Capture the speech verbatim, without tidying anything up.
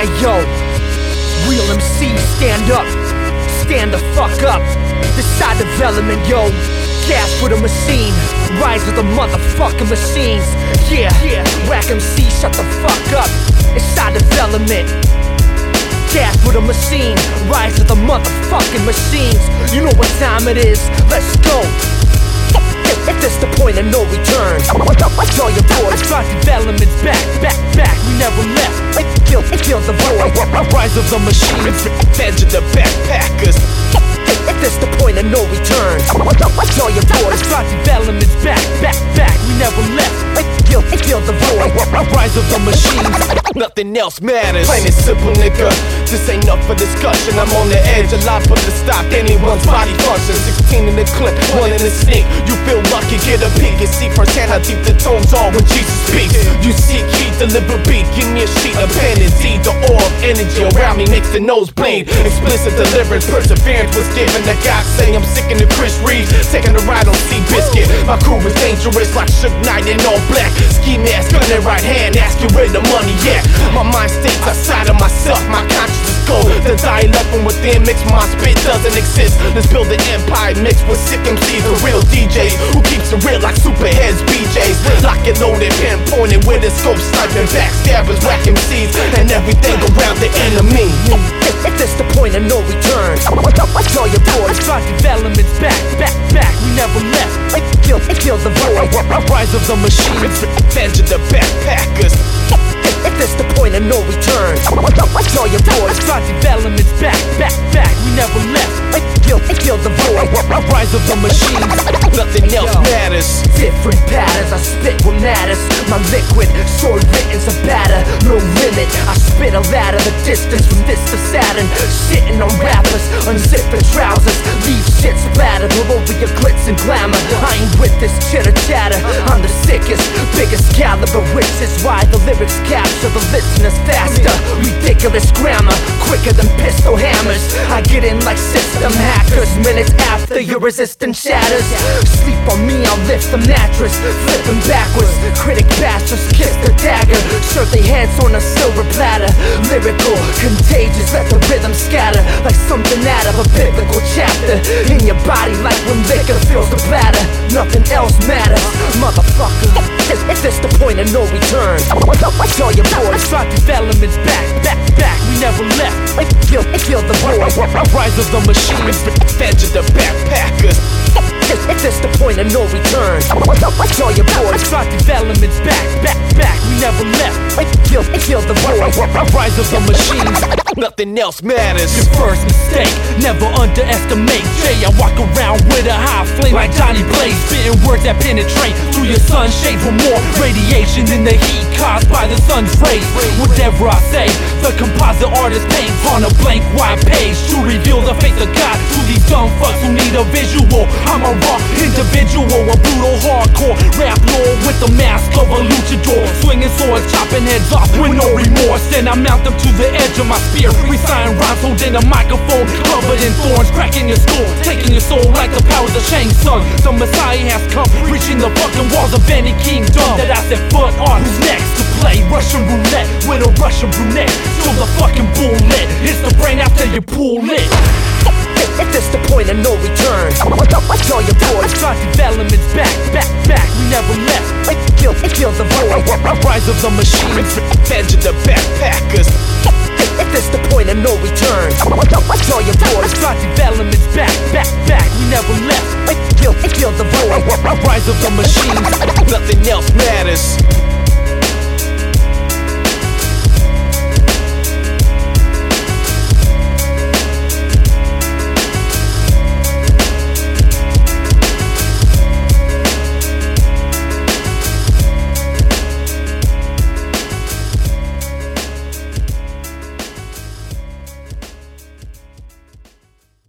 Ayo, real M Cs, stand up, stand the fuck up. This side development, yo, gas for the machine, rise with the motherfucking machines. Yeah, yeah, Whack M C, shut the fuck up. It's side development, gas for the machine, rise with the motherfucking machines. You know what time it is, let's go. If this the point of no return, tell your boys, drive development's back, back, back, we never left. Kill, kill the void, rise of the machines, revenge of the backpackers. If this the point of no return, tell your boys, drive development's back, back, back, we never left. Kill, kill the void, rise of the machines. Nothing else matters. Plain and simple, nigga. This ain't up for discussion. I'm on the edge, a lot for to stop anyone's body function. Sixteen in the clip, one in the sneak. You feel lucky, get a peek and see firsthand how deep the tones are when Jesus speaks. You seek, he deliver beat. Give me a sheet of pen and deed. The aura of energy around me makes the nose bleed. Explicit deliverance, perseverance was given to God. Say I'm sick in the Chris Reeves, taking a ride on Seabiscuit. My crew is dangerous like Suge Knight in all black. Ski mask, gun in right hand, ask you where the money at. My mind stays outside of myself, my conscience is cold. The dialect from within mixed, my spit doesn't exist. Let's build an empire mixed with sick M Cs, the real D Js who keeps it real like superheads, B Js. Lock it loaded, pinpointed with a scope, sniping backstabbers, whack M Cs, and everything around the enemy. If this the point of no return, tell your boys, drive development's back, back, back, we never left. Kill, kill the void, rise of the machines, revenge of the backpackers. If this the point of no return, tell your boys, drive development's back, back, back, we never left. Kill, kill the void, rise of the machines. Nothing else matters. Different patterns, I spit what matters. My liquid, sword written's a batter, no limit. I spit a ladder, the distance from this to Saturn. Shitting on rappers, unzip the trousers, leave shit splattered all over your glitz and glamour. I ain't with this chitter chatter, I'm the sickest, biggest caliber, which is why the lyrics capture the listeners faster. Ridiculous grammar, quicker than pistol hammers. I get in like system hackers, minutes after your resistance shatters. Sleep on me, I'll lift the mattress, flipping backwards. Critic bastards kiss the dagger, shirt their heads on a silver platter. Lyrical, contagious, let the rhythm scatter like something out of a biblical chapter. In your body like when liquor fills the bladder. Nothing else matters, motherfucker. If this the point of no return, tell your boys, drive development's back, back, back, we never left. Kill, kill the void, rise of the machines, revenge of the backpackers. If this the point of no return, tell your boys, drive development's back, back, back, we never left. Kill, kill the void, rise of the machines. Nothing else matters. Your first mistake, never underestimate Jay. I walk around with a high flame like Johnny Blaze, spitting words that penetrate through your sunshade for more radiation than the heat caused by the sun's rays. Whatever I say, the composite artist paints on a blank white page to reveal the face of God to these dumb fucks who need a visual. I'm a raw individual, a brutal hardcore rap lord with the mask of a luchador, swinging swords, chopping heads off with no remorse. Then I mount them to the edge of my spear, reciting rhymes, holding a microphone covered in thorns, cracking your skull, taking your soul like the powers of Shang Tsung. The Messiah has come, reaching the fucking walls of any kingdom that I set foot on. Who's next to play Russian roulette with a Russian brunette? Till the fucking bullet hits the brain after you pull it. If this the point of no return, tell your boys, drive development's back, back, back, we never left. Kill, kill the void, rise of the machines, revenge of the backpackers. If this the point of no return, tell your boys, drive development's back, back, back, we never left. Kill, kill the void, rise of the machines. Nothing else matters.